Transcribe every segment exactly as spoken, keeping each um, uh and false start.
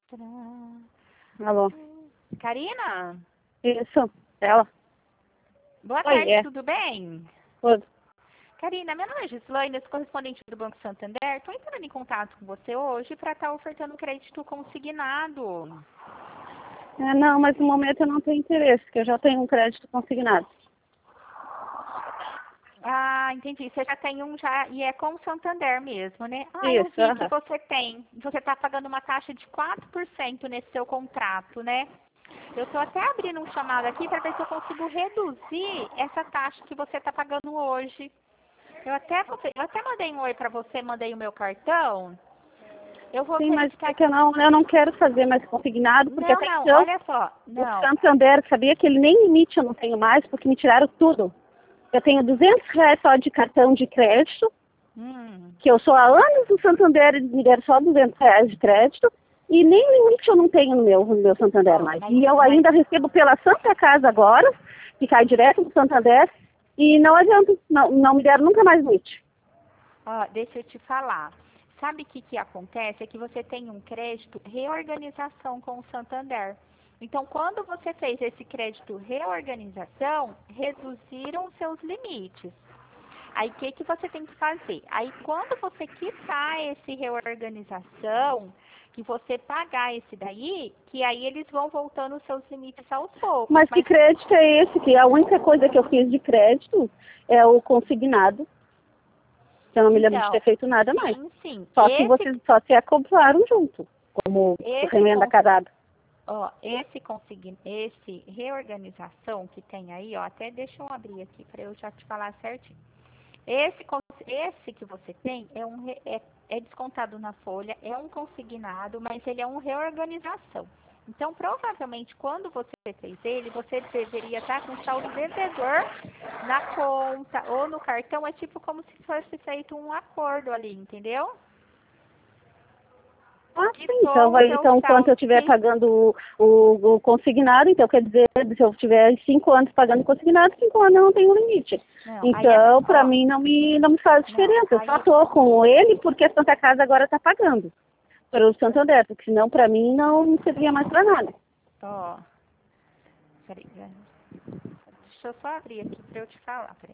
Alô? Karina? Isso, ela. Boa Oi, tarde, é. tudo bem? Tudo. Karina, meu nome é Gislaine, sou correspondente do Banco Santander. Estou entrando em contato com você hoje para estar ofertando crédito consignado. É, não, mas no momento eu não tenho interesse, porque eu já tenho um crédito consignado. Ah, entendi. Você já tem um já, e é com o Santander mesmo, né? Ah, eu Isso, vi que aham. você tem. Você está pagando uma taxa de quatro por cento nesse seu contrato, né? Eu estou até abrindo um chamado aqui para ver se eu consigo reduzir essa taxa que você está pagando hoje. Eu até, eu até mandei um oi para você, mandei o meu cartão. Eu vou Sim, mas verificar é que eu não, eu não quero fazer mais consignado, porque Não, até não, então olha só. o Não. Santander, sabia que ele nem limite eu não tenho mais, porque me tiraram tudo. Eu tenho duzentos reais só de cartão de crédito, Hum. que eu sou há anos no Santander e me deram só duzentos reais de crédito, e nem limite eu não tenho no meu, no meu Santander Ó, mais. mas, E eu mas, ainda recebo pela Santa Casa agora, que cai direto do Santander, e não adianta, não, não me deram nunca mais limite. ó, deixa eu te falar. Sabe o que, que acontece? É que você tem um crédito reorganização com o Santander. Então, quando você fez esse crédito reorganização, reduziram os seus limites. Aí, o que, que você tem que fazer? Aí, quando você quitar esse reorganização, que você pagar esse daí, que aí eles vão voltando os seus limites aos poucos. Mas que Mas, crédito é esse? Que a única coisa que eu fiz de crédito é o consignado. Eu não me lembro de ter então, feito nada mais. sim, sim. Só se Esse, vocês só se acoplaram junto, como esse, remenda cons- casada. ó, esse, consign, esse reorganização que tem aí, ó, até deixa eu abrir aqui para eu já te falar certinho. Esse, cons- esse que você tem é, um, re- é, é descontado na folha, é um consignado, mas ele é um reorganização. Então, provavelmente, quando você fez ele, você deveria estar com saldo devedor na conta ou no cartão. É tipo como se fosse feito um acordo ali, entendeu? Ah, sim. Então, Quitou o vai, seu então, enquanto eu saldo. estiver Que, pagando o, o, o consignado, então quer dizer, se eu tiver cinco anos pagando consignado, cinco anos eu não tenho limite. não, aí é, Então, para ó, mim, não me, não me faz não, diferença. Eu só aí, estou com ele porque a Santa Casa agora está pagando para o Santander, porque senão, para mim, não servia mais para nada. ó, peraí, deixa eu só abrir aqui para eu te falar, peraí.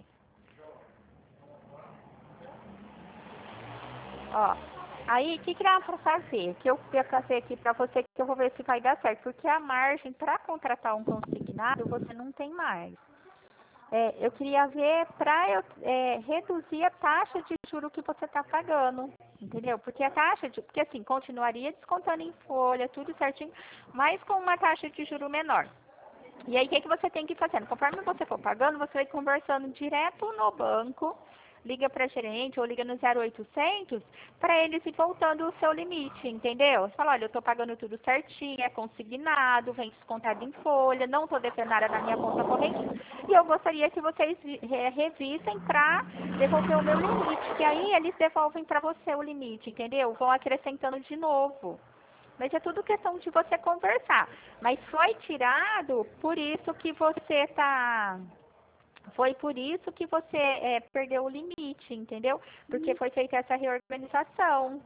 Ó, aí o que que dá para fazer? Que eu ia fazer aqui para você, que eu vou ver se vai dar certo, porque a margem para contratar um consignado você não tem mais. É, eu queria ver para eu é, reduzir a taxa de juro que você está pagando, entendeu? Porque a taxa de, porque assim, continuaria descontando em folha, tudo certinho, mas com uma taxa de juro menor. E aí, o que, que você tem que ir fazendo? Conforme você for pagando, você vai conversando direto no banco, liga para gerente ou liga no zero oitocentos para eles ir voltando o seu limite, entendeu? Você fala, olha, eu estou pagando tudo certinho, é consignado, vem descontado em folha, não estou devendo nada na minha conta corrente e eu gostaria que vocês é, revisem para devolver o meu limite, que aí eles devolvem para você o limite, entendeu? Vão acrescentando de novo. Mas é tudo questão de você conversar. Mas foi tirado por isso que você tá. Foi por isso que você é, perdeu o limite, entendeu? Porque foi feita essa reorganização.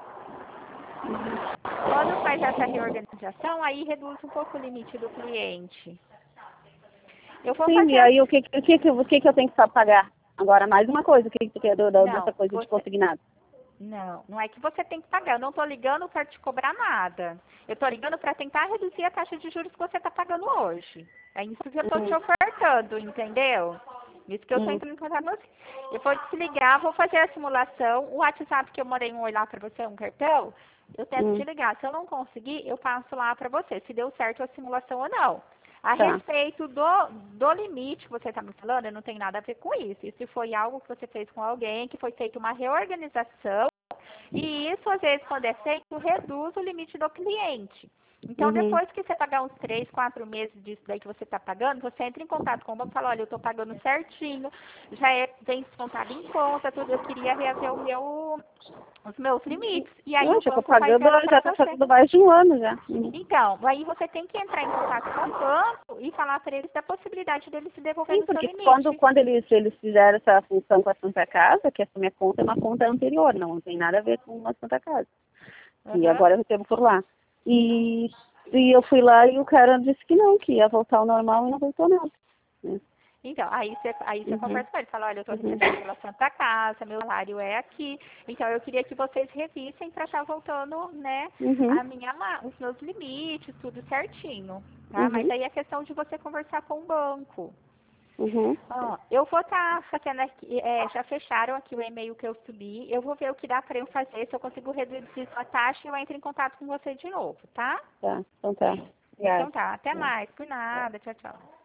Quando faz essa reorganização, aí reduz um pouco o limite do cliente. Eu vou Sim, fazer e aí o assim. que, o que, o que, que eu tenho que só pagar? Agora, mais uma coisa, o que, que é do, do, dessa Não, coisa de você. consignado? Não, não é que você tem que pagar. Eu não estou ligando para te cobrar nada. Eu estou ligando para tentar reduzir a taxa de juros que você está pagando hoje. É isso que eu estou te Uhum. ofertando, entendeu? Isso que eu estou Uhum. entrando em contato com você. Eu vou te ligar, vou fazer a simulação. O WhatsApp que eu mandei um oi lá para você, um cartão, eu tento te Uhum. ligar. Se eu não conseguir, eu passo lá para você, se deu certo a simulação ou não. A Tá. respeito do, do limite que você está me falando, eu não tenho nada a ver com isso. Isso foi algo que você fez com alguém, que foi feita uma reorganização. E isso, às vezes, quando é feito, reduz o limite do cliente. Então, Uhum. depois que você pagar uns três, quatro meses disso daí que você está pagando, você entra em contato com o banco e fala, olha, eu estou pagando certinho, já é, vem descontado em conta, tudo, eu queria reaver o meu, os meus limites. E aí Eu o já estou banco faz pagando, ela já para está você. fazendo mais de um ano já. Uhum. Então, aí você tem que entrar em contato com o banco e falar para eles da possibilidade deles se devolver Sim, no seu porque quando, limite. quando eles, eles fizeram essa função com a Santa Casa, que essa minha conta é uma conta anterior, não tem nada a ver com a Santa Casa. E Aham. agora eu recebo por lá. E, e eu fui lá e o cara disse que não, que ia voltar ao normal e não voltou nada. Né? Então, aí você aí você Uhum. conversa com ele, fala, olha, eu estou Uhum. recebendo pela Santa Casa, meu salário é aqui, então eu queria que vocês revissem para estar voltando, né, Uhum. a minha, ma- os meus limites, tudo certinho, tá? Mas Uhum. aí é questão de você conversar com o banco. Uhum. Ó, eu vou estar fazendo aqui, é, já fecharam aqui o e-mail que eu subi, eu vou ver o que dá para eu fazer, se eu consigo reduzir sua taxa, eu entro em contato com você de novo, tá? Tá, então tá. Então Obrigada. tá, até Tá. mais, por nada, tchau, tchau.